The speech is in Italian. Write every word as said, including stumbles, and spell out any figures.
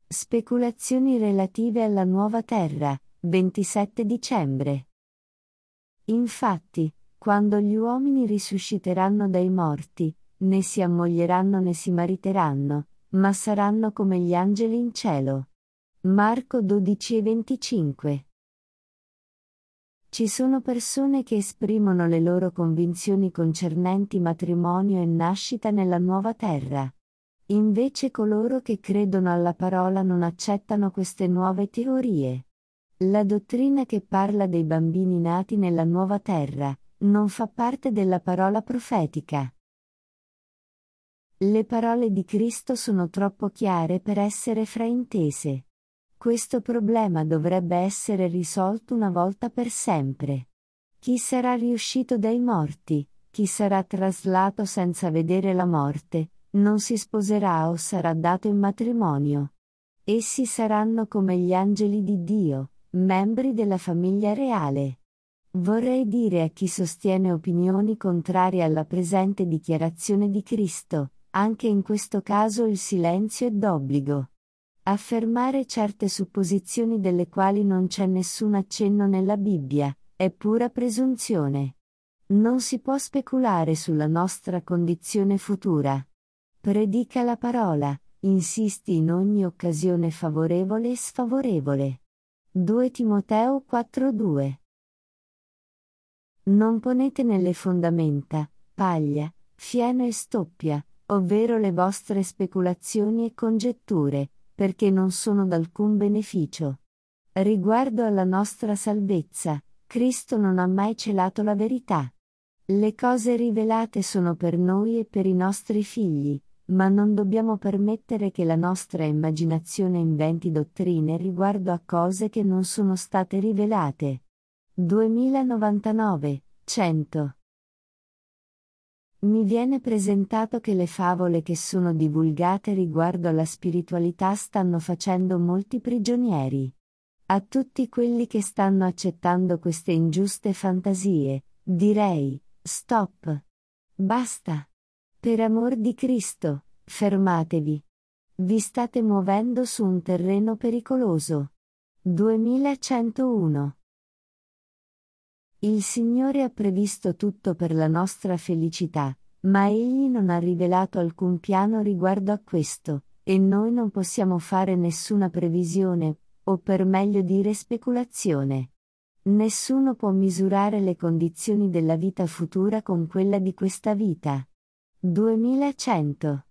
Speculazioni relative alla nuova terra, ventisette dicembre. Infatti, quando gli uomini risusciteranno dai morti, né si ammoglieranno né si mariteranno, ma saranno come gli angeli in cielo. Marco dodici e venticinque. Ci sono persone che esprimono le loro convinzioni concernenti matrimonio e nascita nella nuova terra. Invece coloro che credono alla parola non accettano queste nuove teorie. La dottrina che parla dei bambini nati nella nuova terra non fa parte della parola profetica. Le parole di Cristo sono troppo chiare per essere fraintese. Questo problema dovrebbe essere risolto una volta per sempre. Chi sarà riuscito dai morti, chi sarà traslato senza vedere la morte, non si sposerà o sarà dato in matrimonio. Essi saranno come gli angeli di Dio, membri della famiglia reale. Vorrei dire a chi sostiene opinioni contrarie alla presente dichiarazione di Cristo, anche in questo caso il silenzio è d'obbligo. Affermare certe supposizioni delle quali non c'è nessun accenno nella Bibbia, è pura presunzione. Non si può speculare sulla nostra condizione futura. Predica la parola, insisti in ogni occasione favorevole e sfavorevole. due Timoteo quattro due. Non ponete nelle fondamenta, paglia, fieno e stoppia, ovvero le vostre speculazioni e congetture, perché non sono d'alcun beneficio. Riguardo alla nostra salvezza, Cristo non ha mai celato la verità. Le cose rivelate sono per noi e per i nostri figli, ma non dobbiamo permettere che la nostra immaginazione inventi dottrine riguardo a cose che non sono state rivelate. duemilanovantanove, cento. Mi viene presentato che le favole che sono divulgate riguardo alla spiritualità stanno facendo molti prigionieri. A tutti quelli che stanno accettando queste ingiuste fantasie, direi, stop. Basta. Per amor di Cristo, fermatevi. Vi state muovendo su un terreno pericoloso. duemilacentouno. Il Signore ha previsto tutto per la nostra felicità, ma Egli non ha rivelato alcun piano riguardo a questo, e noi non possiamo fare nessuna previsione, o per meglio dire speculazione. Nessuno può misurare le condizioni della vita futura con quella di questa vita. duemilacento.